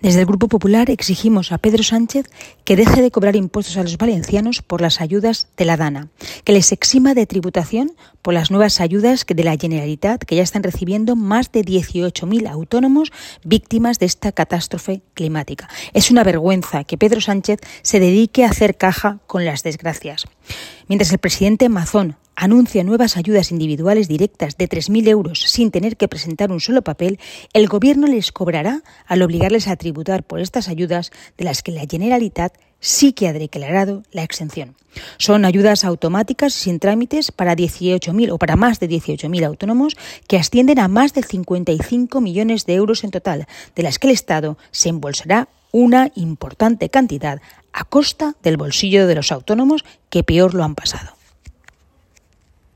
Desde el Grupo Popular exigimos a Pedro Sánchez que deje de cobrar impuestos a los valencianos por las ayudas de la DANA, que les exima de tributación por las nuevas ayudas de la Generalitat que ya están recibiendo más de 18.000 autónomos víctimas de esta catástrofe climática. Es una vergüenza que Pedro Sánchez se dedique a hacer caja con las desgracias. Mientras el presidente Mazón anuncia nuevas ayudas individuales directas de 3.000 euros sin tener que presentar un solo papel, el Gobierno les cobrará al obligarles a tributar por estas ayudas de las que la Generalitat sí que ha declarado la exención. Son ayudas automáticas sin trámites para 18.000 o para más de 18.000 autónomos que ascienden a más de 55 millones de euros en total, de las que el Estado se embolsará una importante cantidad a costa del bolsillo de los autónomos que peor lo han pasado.